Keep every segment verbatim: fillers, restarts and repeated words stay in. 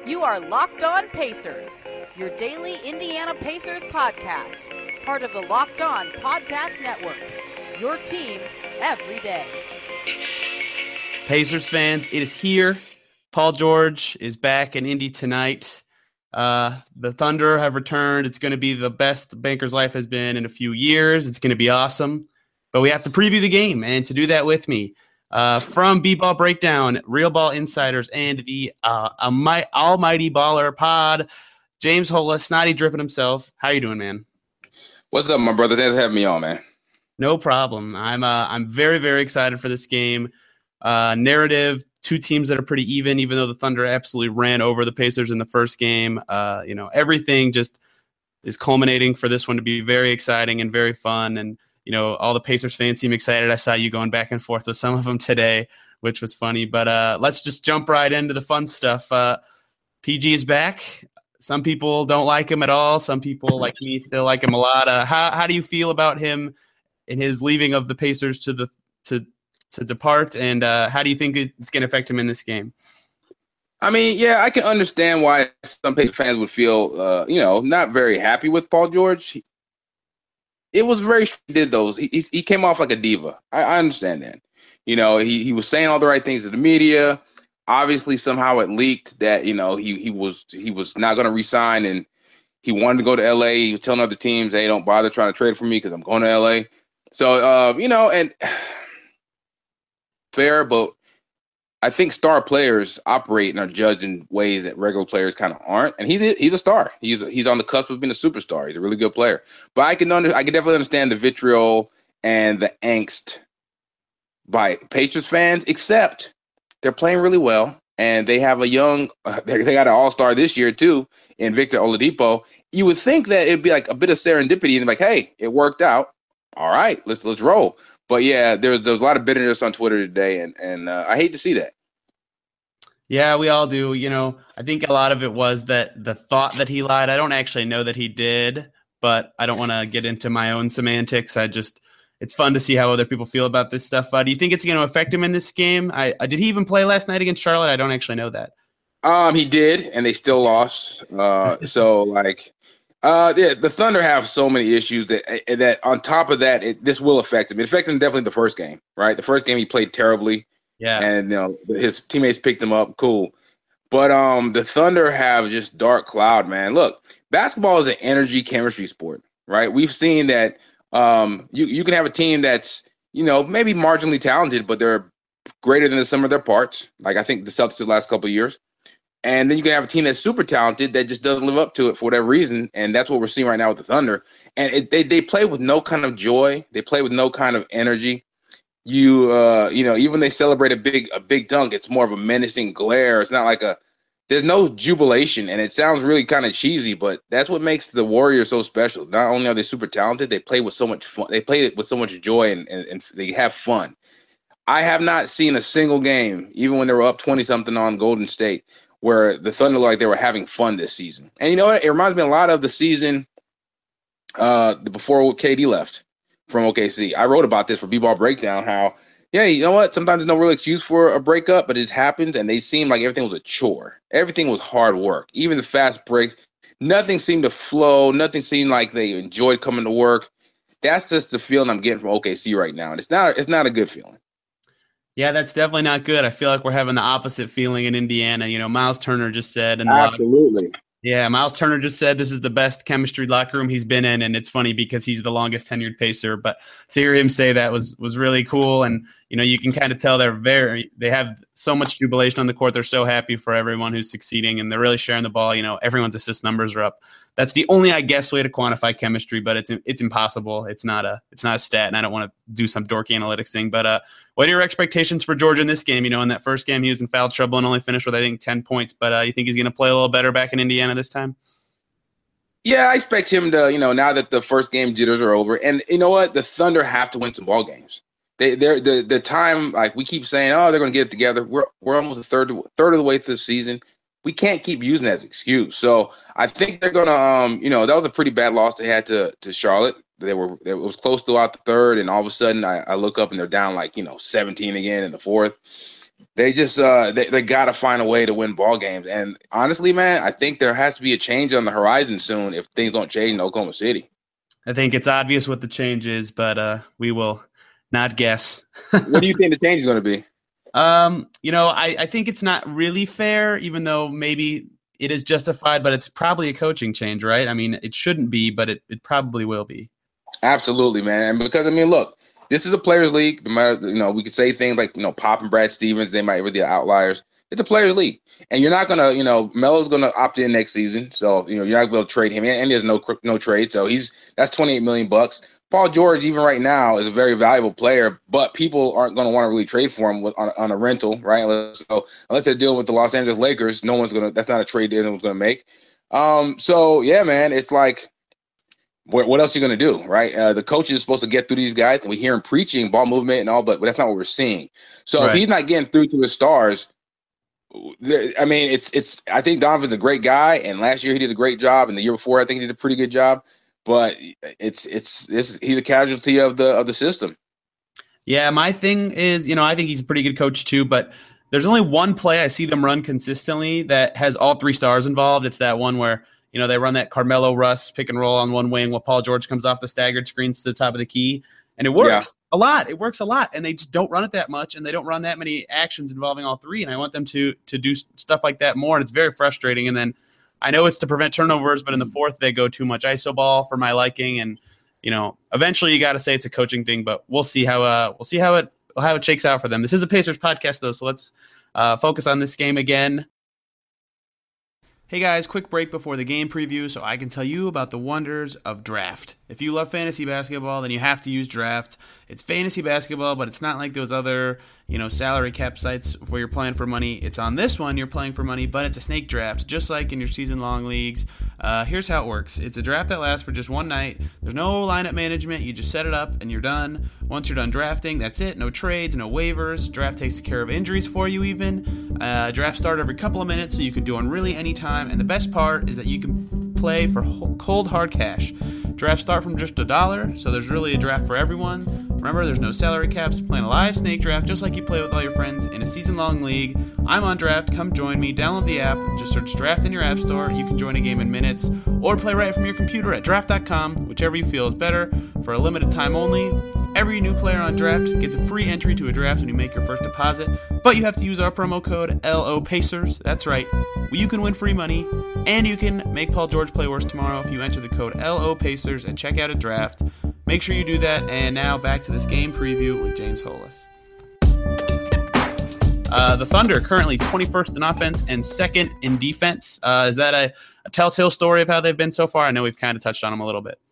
You are Locked On Pacers, your daily Indiana Pacers podcast, part of the Locked On Podcast Network, your team every day. Pacers fans, it is here. Paul George is back in Indy tonight. Uh, the Thunder have returned. It's going to be the best Banker's Life has been in a few years. It's going to be awesome. But we have to preview the game, and to do that with me, uh, from B-Ball Breakdown, Real Ball Insiders, and the uh, Almighty Baller Pod, James Hola, Snotty Drippin' himself. How you doing, man? What's up, my brother? Thanks for having me on, man. No problem. I'm uh, I'm very, very excited for this game. Uh, narrative, two teams that are pretty even, even though the Thunder absolutely ran over the Pacers in the first game. Uh, you know, everything just is culminating for this one to be very exciting and very fun. And, you know, all the Pacers fans seem excited. I saw you going back and forth with some of them today, which was funny. But uh, let's just jump right into the fun stuff. Uh, P G is back. Some people don't like him at all. Some people, like me, still like him a lot. Uh, how how do you feel about him in his leaving of the Pacers to the to to depart, and uh, how do you think it's going to affect him in this game? I mean, yeah, I can understand why some Pacers fans would feel, uh, you know, not very happy with Paul George. It was very he did those. He he came off like a diva. I, I understand that. You know, he he was saying all the right things to the media. Obviously, somehow it leaked that, you know, he he was he was not going to resign, and he wanted to go to L A. He was telling other teams, "Hey, don't bother trying to trade for me because I'm going to L A." So, uh, you know, and fair, but I think star players operate and are judged in ways that regular players kind of aren't. And he's a, he's a star. He's a, he's on the cusp of being a superstar. He's a really good player. But I can under I can definitely understand the vitriol and the angst by Pacers fans, except they're playing really well, and they have a young uh, they, they got an all-star this year too in Victor Oladipo. You would think that it'd be like a bit of serendipity and like, hey, it worked out. All right, let's let's roll. But yeah, there's there's a lot of bitterness on Twitter today, and and uh, I hate to see that. Yeah, we all do. You know, I think a lot of it was that the thought that he lied. I don't actually know that he did, but I don't want to get into my own semantics. I just, it's fun to see how other people feel about this stuff. Uh, do you think it's going to affect him in this game? I, I did he even play last night against Charlotte? I don't actually know that. Um, he did, and they still lost. Uh, so like. Uh, yeah, the Thunder have so many issues that that on top of that, it, this will affect him. It affected him definitely the first game, right? The first game he played terribly, yeah, and you know his teammates picked him up, cool. But um, the Thunder have just dark cloud, man. Look, basketball is an energy chemistry sport, right? We've seen that um, you you can have a team that's you know maybe marginally talented, but they're greater than the sum of their parts. Like I think the Celtics the last couple of years. And then you can have a team that's super talented that just doesn't live up to it for whatever reason. And that's what we're seeing right now with the Thunder. And it, they they play with no kind of joy. They play with no kind of energy. You uh, you know, even when they celebrate a big a big dunk, it's more of a menacing glare. It's not like a there's no jubilation. And it sounds really kind of cheesy, but that's what makes the Warriors so special. Not only are they super talented, they play with so much fun. They play it with so much joy and, and, and they have fun. I have not seen a single game, even when they were up twenty something on Golden State, where the Thunder looked like they were having fun this season. And you know what? It reminds me a lot of the season uh, before K D left from O K C. I wrote about this for B-Ball Breakdown, how, yeah, you know what? Sometimes there's no real excuse for a breakup, but it just happened, and they seemed like everything was a chore. Everything was hard work. Even the fast breaks, nothing seemed to flow. Nothing seemed like they enjoyed coming to work. That's just the feeling I'm getting from O K C right now, and it's not it's not a good feeling. Yeah, that's definitely not good. I feel like we're having the opposite feeling in Indiana. You know, Miles Turner just said, and absolutely, yeah, Miles Turner just said this is the best chemistry locker room he's been in, and it's funny because he's the longest tenured Pacer. But to hear him say that was was really cool, and you know, you can kind of tell they're very they have so much jubilation on the court. They're so happy for everyone who's succeeding, and they're really sharing the ball. You know, everyone's assist numbers are up. That's the only, I guess, way to quantify chemistry, but it's it's impossible. It's not a it's not a stat, and I don't want to do some dorky analytics thing. But uh, what are your expectations for George in this game? You know, in that first game, he was in foul trouble and only finished with, I think, ten points. But uh, you think he's going to play a little better back in Indiana this time? Yeah, I expect him to, you know, now that the first game jitters are over. And you know what? The Thunder have to win some ball games. They, they're the the time, like we keep saying, oh, they're going to get it together. We're we're almost a third third of the way through the season. We can't keep using that as an excuse. So I think they're going to, um, you know, that was a pretty bad loss they had to to Charlotte. They were it was close throughout the third, and all of a sudden I, I look up and they're down like, you know, seventeen again in the fourth. they just uh, they they got to find a way to win ball games. And honestly, man, I think there has to be a change on the horizon soon if things don't change in Oklahoma City. I think it's obvious what the change is, but uh, we will not guess. What do you think the change is going to be? Um, you know, I, I think it's not really fair, even though maybe it is justified, but it's probably a coaching change, right? I mean, it shouldn't be, but it, it probably will be. Absolutely, man. And because, I mean, look, this is a players' league. No matter, you know, we could say things like, you know, Pop and Brad Stevens, they might be the outliers. It's a players' league. And you're not going to, you know, Melo's going to opt in next season. So, you know, you're not going to be able to trade him. And there's no no trade. So he's that's twenty-eight million bucks. Paul George, even right now, is a very valuable player, but people aren't going to want to really trade for him with, on, on a rental, right? So unless they're dealing with the Los Angeles Lakers, no one's going to – that's not a trade anyone's going to make. Um, so, yeah, man, it's like what, what else are you going to do, right? Uh, the coach is supposed to get through these guys, and we hear him preaching ball movement and all, but, but that's not what we're seeing. So right. If he's not getting through to his stars – I mean, it's it's. I think Donovan's a great guy, and last year he did a great job, and the year before I think he did a pretty good job. But it's it's this. He's a casualty of the of the system. Yeah, my thing is, you know, I think he's a pretty good coach too. But there's only one play I see them run consistently that has all three stars involved. It's that one where you know they run that Carmelo Russ pick and roll on one wing while Paul George comes off the staggered screens to the top of the key. And it works yeah. a lot. It works a lot. And they just don't run it that much. And they don't run that many actions involving all three. And I want them to to do stuff like that more. And it's very frustrating. And then I know it's to prevent turnovers, but in the fourth, they go too much I S O ball for my liking. And, you know, eventually you got to say it's a coaching thing. But we'll see how uh, we'll see how it how it shakes out for them. This is a Pacers podcast, though. So let's uh, focus on this game again. Hey guys, quick break before the game preview so I can tell you about the wonders of Draft. If you love fantasy basketball, then you have to use Draft. It's fantasy basketball, but it's not like those other, you know, salary cap sites where you're playing for money. It's on this one, you're playing for money, but it's a snake draft, just like in your season-long leagues. Uh, here's how it works. It's a draft that lasts for just one night. There's no lineup management. You just set it up, and you're done. Once you're done drafting, that's it. No trades, no waivers. Draft takes care of injuries for you even. Uh, draft start every couple of minutes, so you can do one really any time. And the best part is that you can play for cold, hard cash. Drafts start from just a dollar, so there's really a draft for everyone. Remember, there's no salary caps. Playing a live snake draft just like you play with all your friends in a season-long league. I'm on Draft. Come join me. Download the app. Just search Draft in your app store. You can join a game in minutes or play right from your computer at draft dot com, whichever you feel is better, for a limited time only. Every new player on Draft gets a free entry to a draft when you make your first deposit, but you have to use our promo code L O Pacers. That's right. You can win free money, and you can make Paul George play worse tomorrow if you enter the code L O Pacers and check out a Draft. Make sure you do that. And now back to this game preview with James Holas. Uh, the Thunder currently twenty-first in offense and second in defense. Uh, is that a, a telltale story of how they've been so far? I know we've kind of touched on them a little bit.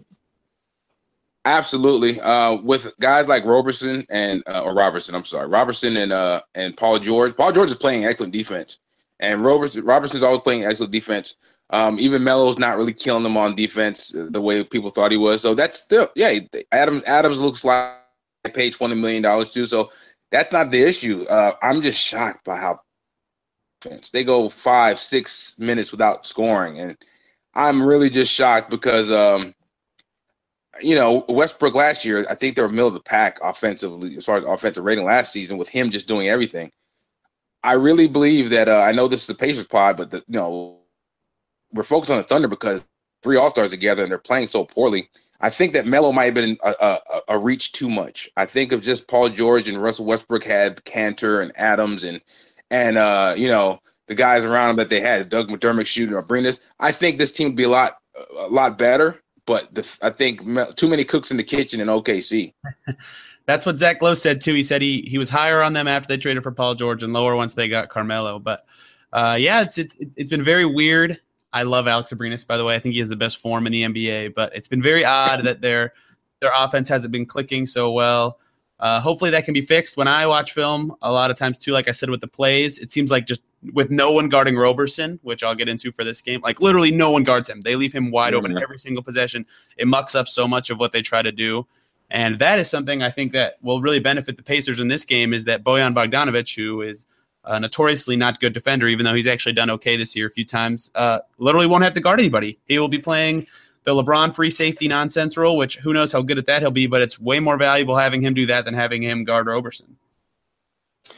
Absolutely. Uh, with guys like Roberson and uh, or Robertson, I'm sorry, Robertson and uh, and Paul George. Paul George is playing excellent defense, and Robertson Robertson's always playing excellent defense. Um, even Melo's not really killing them on defense the way people thought he was. So that's still, yeah. Adams Adams looks like they paid twenty million dollars too. So that's not the issue. Uh, I'm just shocked by how they go five, six minutes without scoring, and I'm really just shocked because. Um, You know, Westbrook last year, I think they were middle of the pack offensively as far as offensive rating last season with him just doing everything. I really believe that uh, I know this is the Pacers pod, but the, you know, we're focused on the Thunder because three All-Stars together and they're playing so poorly. I think that Melo might have been a, a, a reach too much. I think of just Paul George and Russell Westbrook had Cantor and Adams and and uh, you know the guys around them that they had, Doug McDermott, shooting or Abrines. I think this team would be a lot a lot better. But the, I think too many cooks in the kitchen in O K C. That's what Zach Lowe said, too. He said he he was higher on them after they traded for Paul George and lower once they got Carmelo. But, uh, yeah, it's, it's it's been very weird. I love Alex Abrines, by the way. I think he has the best form in the N B A. But it's been very odd that their their offense hasn't been clicking so well. Uh, hopefully that can be fixed. When I watch film, a lot of times, too, like I said with the plays, it seems like just with no one guarding Roberson, which I'll get into for this game, like literally no one guards him. They leave him wide open every single possession. It mucks up so much of what they try to do. And that is something I think that will really benefit the Pacers in this game is that Bojan Bogdanovic, who is a notoriously not good defender, even though he's actually done okay this year a few times, uh, literally won't have to guard anybody. He will be playing the LeBron free safety nonsense role, which who knows how good at that he'll be, but it's way more valuable having him do that than having him guard Roberson.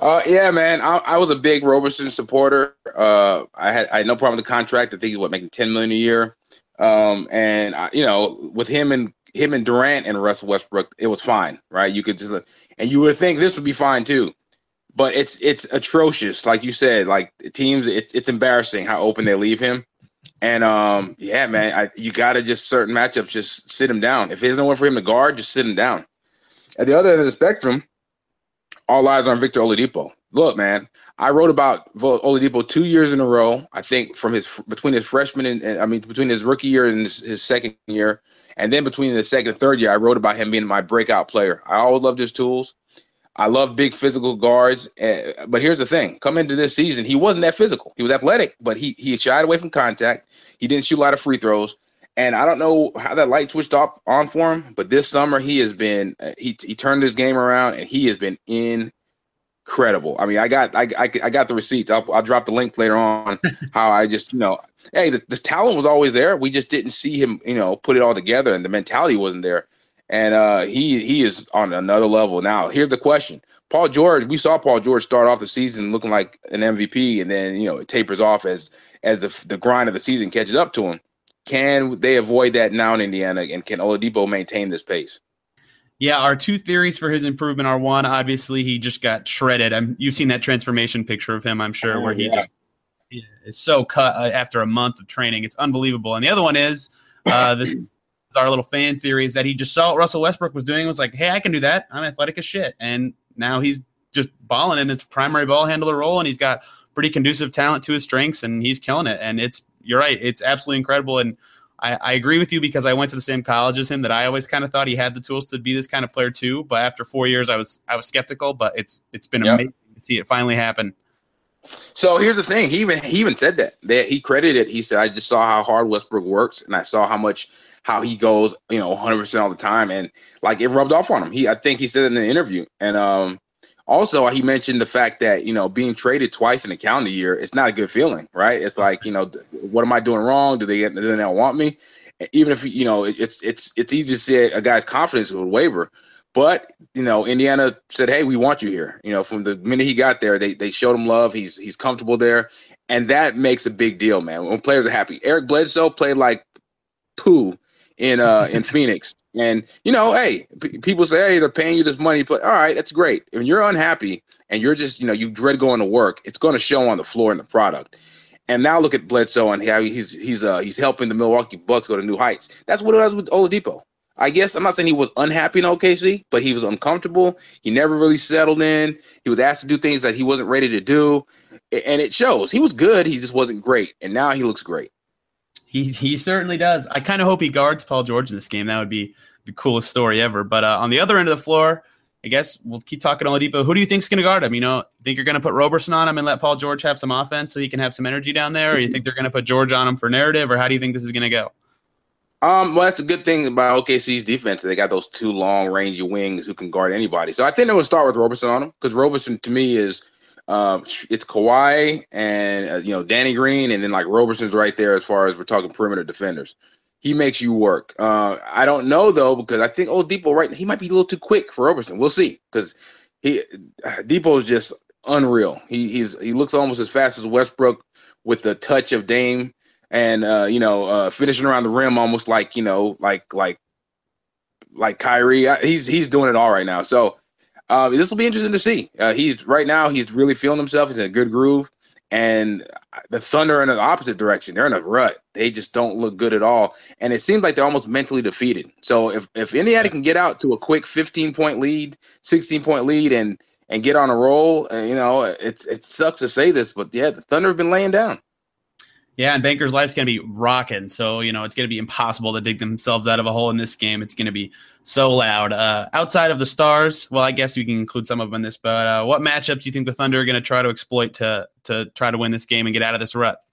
Uh, yeah, man. I, I was a big Roberson supporter. Uh, I had I had no problem with the contract. I think he's what making ten million a year. Um, and I, you know, with him and him and Durant and Russell Westbrook, it was fine, right? You could just and you would think this would be fine too, but it's it's atrocious, like you said. Like teams, it's it's embarrassing how open they leave him. And um, yeah, man, I, you got to just certain matchups, just sit him down. If there's no one for him to guard, just sit him down. At the other end of the spectrum, all eyes on Victor Oladipo. Look, man, I wrote about Oladipo two years in a row. I think from his between his freshman and, and I mean between his rookie year and his, his second year, and then between the second and third year, I wrote about him being my breakout player. I always loved his tools. I love big physical guards. Uh, but here's the thing: coming into this season, he wasn't that physical. He was athletic, but he he shied away from contact. He didn't shoot a lot of free throws. And I don't know how that light switched off on for him, but this summer he has been uh, he he turned his game around and he has been incredible. I mean, I got I I, I got the receipts. I'll, I'll drop the link later on. How I just you know, hey, the, the talent was always there. We just didn't see him, you know, put it all together, and the mentality wasn't there. And uh, he he is on another level now. Here's the question: Paul George. We saw Paul George start off the season looking like an M V P, and then you know it tapers off as as the the grind of the season catches up to him. Can they avoid that now in Indiana, and can Oladipo maintain this pace? Yeah, our two theories for his improvement are one, obviously he just got shredded. I'm, you've seen that transformation picture of him, I'm sure, oh, where he yeah. just yeah, is so cut uh, after a month of training. It's unbelievable. And the other one is uh, this is our little fan theory is that he just saw what Russell Westbrook was doing and was like, hey, I can do that. I'm athletic as shit. And now he's just balling in his primary ball handler role, and he's got pretty conducive talent to his strengths, and he's killing it. And it's you're right. It's absolutely incredible. And I, I agree with you because I went to the same college as him that I always kind of thought he had the tools to be this kind of player too. But after four years, I was I was skeptical, but it's it's been yep. amazing to see it finally happen. So here's the thing. He even he even said that. that he credited it. He said, I just saw how hard Westbrook works, and I saw how much how he goes, you know, one hundred percent all the time. And like it rubbed off on him. He I think he said it in an interview. And um also, he mentioned the fact that, you know, being traded twice in a calendar year, it's not a good feeling, right? It's like, you know, what am I doing wrong? Do they, do they not want me? Even if, you know, it's it's it's easy to see a guy's confidence would waver. But, you know, Indiana said, hey, we want you here. You know, from the minute he got there, they they showed him love. He's he's comfortable there. And that makes a big deal, man, when players are happy. Eric Bledsoe played like poo in uh in Phoenix. And, you know, hey, p- people say, hey, they're paying you this money. Play. All right, that's great. If you're unhappy and you're just, you know, you dread going to work, it's going to show on the floor in the product. And now look at Bledsoe and how he's he's uh, he's helping the Milwaukee Bucks go to new heights. That's what it was with Oladipo. I guess I'm not saying he was unhappy in O K C, but he was uncomfortable. He never really settled in. He was asked to do things that he wasn't ready to do. And it shows. He was good. He just wasn't great. And now he looks great. He he certainly does. I kind of hope he guards Paul George in this game. That would be the coolest story ever. But uh, on the other end of the floor, I guess we'll keep talking Oladipo. Who do you think's going to guard him? You know, think you're going to put Roberson on him and let Paul George have some offense so he can have some energy down there? Or you think they're going to put George on him for narrative? Or how do you think this is going to go? Um, well, that's a good thing about O K C's defense. They got those two long, rangy wings who can guard anybody. So I think they would start with Roberson on him because Roberson to me is um, it's Kawhi and uh, you know Danny Green, and then like Roberson's right there as far as we're talking perimeter defenders. He makes you work. Uh, I don't know though because I think Oladipo right he might be a little too quick for Roberson. We'll see because he Depot is just unreal. He he's he looks almost as fast as Westbrook with the touch of Dame. And uh, you know, uh, finishing around the rim, almost like you know, like like like Kyrie. He's he's doing it all right now. So uh, this will be interesting to see. Uh, he's right now. He's really feeling himself. He's in a good groove. And the Thunder are in the opposite direction. They're in a rut. They just don't look good at all. And it seems like they're almost mentally defeated. So if if Indiana can get out to a quick fifteen point lead, sixteen point lead, and and get on a roll, uh, you know, it's it sucks to say this, but yeah, the Thunder have been laying down. Yeah, and Banker's Life's going to be rocking. So, you know, it's going to be impossible to dig themselves out of a hole in this game. It's going to be so loud. Uh, outside of the Stars, well, I guess you can include some of them in this, but uh, what matchup do you think the Thunder are going to try to exploit to to try to win this game and get out of this rut?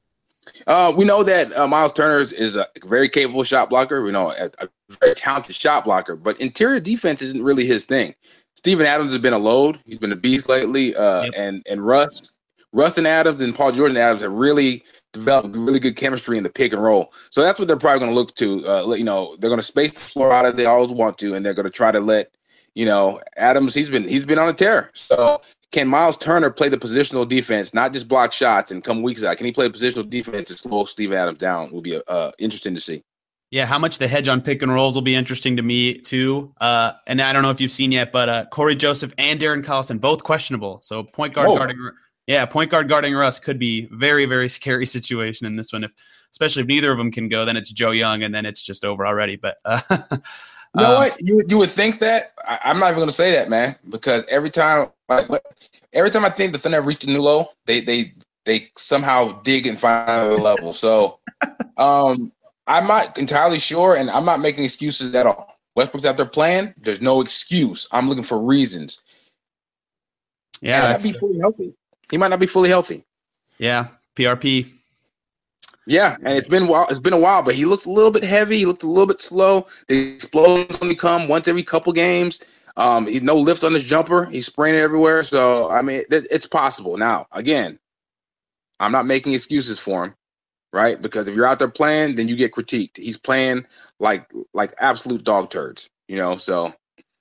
Uh, we know that uh, Miles Turner is a very capable shot blocker. We know a, a very talented shot blocker, but interior defense isn't really his thing. Steven Adams has been a load. He's been a beast lately. Uh, yep. And and Russ, Russ and Adams and Paul George and Adams have really developed really good chemistry in the pick and roll. So that's what they're probably going to look to. Uh, you know, they're going to space the floor out as they always want to, and they're going to try to let You know, Adams, he's been he's been on a tear. So can Miles Turner play the positional defense, not just block shots and come weak side? Can he play positional defense and slow Steve Adams down? Will be uh, interesting to see. Yeah, how much the hedge on pick and rolls will be interesting to me too. Uh, and I don't know if you've seen yet, but uh, Corey Joseph and Darren Collison both questionable. So point guard Whoa. guarding, yeah, point guard guarding Russ could be very, very scary situation in this one. If especially if neither of them can go, then it's Joe Young, and then it's just over already. But uh, you know um, what, you you would think that. I, I'm not even going to say that, man, because every time, like, every time I think the Thunder have reached a new low, they they they somehow dig and find another level. So, um. I'm not entirely sure, and I'm not making excuses at all. Westbrook's out there playing. There's no excuse. I'm looking for reasons. Yeah, he might not be fully healthy. He might not be fully healthy. Yeah, P R P. Yeah, and it's been a while. It's been a while, but he looks a little bit heavy. He looks a little bit slow. The explosions only come once every couple games. Um, he's no lift on his jumper. He's spraying it everywhere. So I mean, it, it's possible. Now, again, I'm not making excuses for him. Right, because if you're out there playing, then you get critiqued. He's playing like like absolute dog turds, you know. So,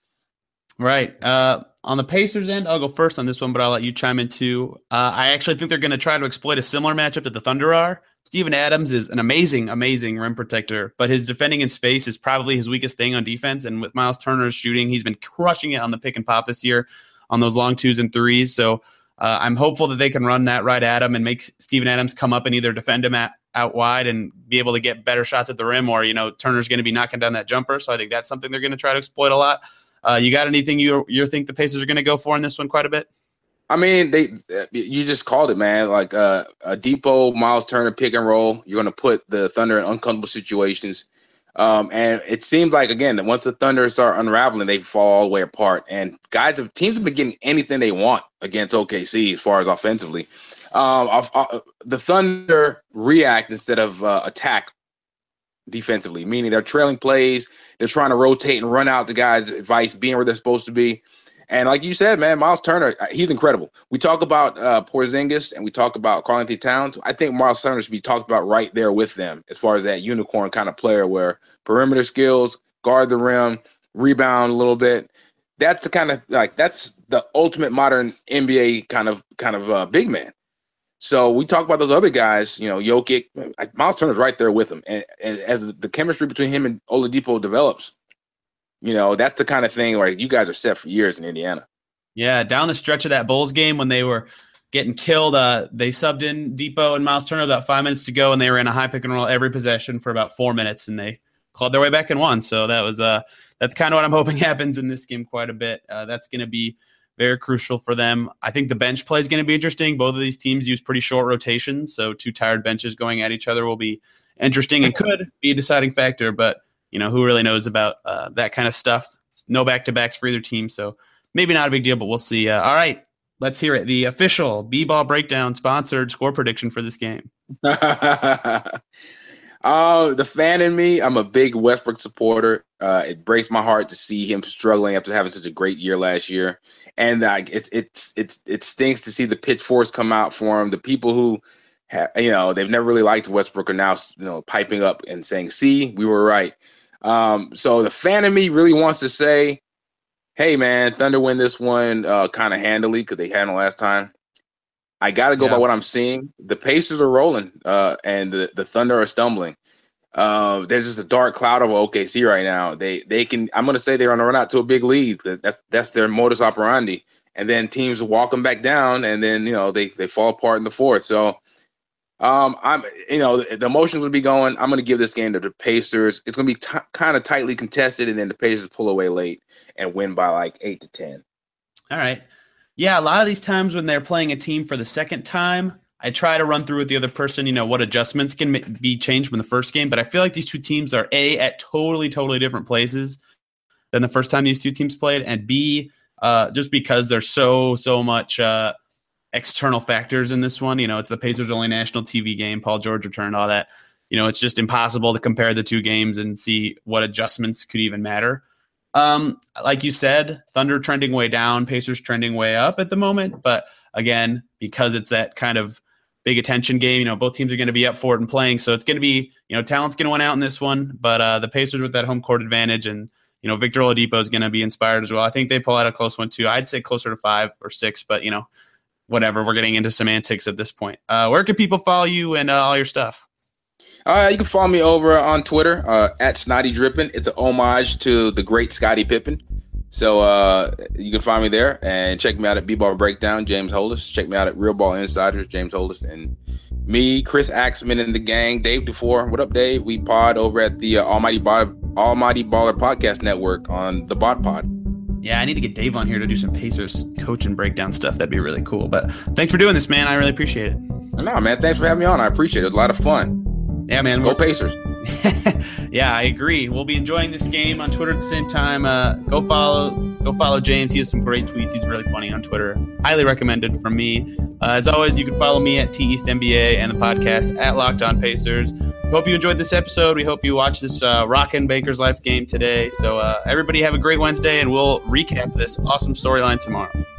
right. Uh, on the Pacers end, I'll go first on this one, but I'll let you chime in too. Uh, I actually think they're going to try to exploit a similar matchup that the Thunder are. Steven Adams is an amazing, amazing rim protector, but his defending in space is probably his weakest thing on defense. And with Miles Turner's shooting, he's been crushing it on the pick and pop this year on those long twos and threes. So uh, I'm hopeful that they can run that right at him and make Steven Adams come up and either defend him at out wide and be able to get better shots at the rim, or, you know, Turner's going to be knocking down that jumper. So I think that's something they're going to try to exploit a lot. Uh, you got anything you you think the Pacers are going to go for in this one quite a bit? I mean, they you just called it, man. Like uh, a Depot, Miles Turner pick and roll. You're going to put the Thunder in uncomfortable situations. Um, and it seems like, again, that once the Thunder start unraveling, they fall all the way apart. And guys, have, teams have been getting anything they want against O K C as far as offensively. Um, uh, the Thunder react instead of uh, attack defensively, meaning they're trailing plays. They're trying to rotate and run out the guys' advice, being where they're supposed to be. And like you said, man, Miles Turner, he's incredible. We talk about uh, Porzingis and we talk about Karl-Anthony Towns. I think Miles Turner should be talked about right there with them as far as that unicorn kind of player where perimeter skills, guard the rim, rebound a little bit. That's the kind of, like, that's the ultimate modern N B A kind of kind of uh, big man. So we talk about those other guys, you know, Jokic, Miles Turner's right there with him. And, and as the chemistry between him and Oladipo develops, you know, that's the kind of thing where you guys are set for years in Indiana. Yeah, down the stretch of that Bulls game when they were getting killed, uh, they subbed in Depot and Miles Turner about five minutes to go, and they were in a high pick and roll every possession for about four minutes, and they clawed their way back and won. So that was uh, that's kind of what I'm hoping happens in this game quite a bit. Uh, that's going to be very crucial for them. I think the bench play is going to be interesting. Both of these teams use pretty short rotations, so two tired benches going at each other will be interesting and could be a deciding factor. But, you know, who really knows about uh, that kind of stuff? No back-to-backs for either team, so maybe not a big deal, but we'll see. Uh, all right, let's hear it. The official B-Ball Breakdown sponsored score prediction for this game. Uh, the fan in me, I'm a big Westbrook supporter. Uh, it breaks my heart to see him struggling after having such a great year last year, and uh, it's it's it's it stinks to see the pitchforks come out for him. The people who, ha- you know, they've never really liked Westbrook are now, you know, piping up and saying, "See, we were right." Um, so the fan in me really wants to say, "Hey, man, Thunder win this one uh, kind of handily because they handled last time." I got to go yeah. by what I'm seeing. The Pacers are rolling, uh, and the, the Thunder are stumbling. Uh, there's just a dark cloud over O K C right now. They they can. I'm going to say they're on the run out to a big lead. That's that's their modus operandi. And then teams walk them back down, and then you know they they fall apart in the fourth. So, um, I'm you know the, the emotions would be going. I'm going to give this game to the Pacers. It's going to be t- kind of tightly contested, and then the Pacers pull away late and win by like eight to ten. All right. Yeah, a lot of these times when they're playing a team for the second time, I try to run through with the other person, you know, what adjustments can be changed from the first game. But I feel like these two teams are, A, at totally, totally different places than the first time these two teams played, and B, uh, just because there's so, so much uh, external factors in this one. You know, it's the Pacers' only national T V game, Paul George returned, all that. You know, it's just impossible to compare the two games and see what adjustments could even matter. Um, like you said, Thunder trending way down, Pacers trending way up at the moment. But again, because it's that kind of big attention game, you know, both teams are going to be up for it and playing. So it's going to be, you know, talent's going to win out in this one. But uh, the Pacers with that home court advantage, and you know, Victor Oladipo is going to be inspired as well. I think they pull out a close one too. I'd say closer to five or six, but you know, whatever. We're getting into semantics at this point. Uh, where can people follow you and uh, all your stuff? Uh, you can follow me over on Twitter uh, at Snotty Drippin. It's an homage to the great Scottie Pippen. So uh, you can find me there and check me out at B-Ball Breakdown, James Hollis. Check me out at Real Ball Insiders, James Hollis. And me, Chris Axman and the gang, Dave DeFore. What up, Dave? We pod over at the uh, Almighty, Bo- Almighty Baller Podcast Network on the Bot Pod. Yeah, I need to get Dave on here to do some Pacers coach and breakdown stuff. That'd be really cool. But thanks for doing this, man. I really appreciate it. No, man. Thanks for having me on. I appreciate it. It was a lot of fun. Yeah, man. Go Pacers. Yeah, I agree. We'll be enjoying this game on Twitter at the same time. Uh, go follow go follow James. He has some great tweets. He's really funny on Twitter. Highly recommended from me. Uh, as always, you can follow me at T East N B A and the podcast at Locked On Pacers. Hope you enjoyed this episode. We hope you watch this uh, rockin' Baker's Life game today. So uh, everybody have a great Wednesday, and we'll recap this awesome storyline tomorrow.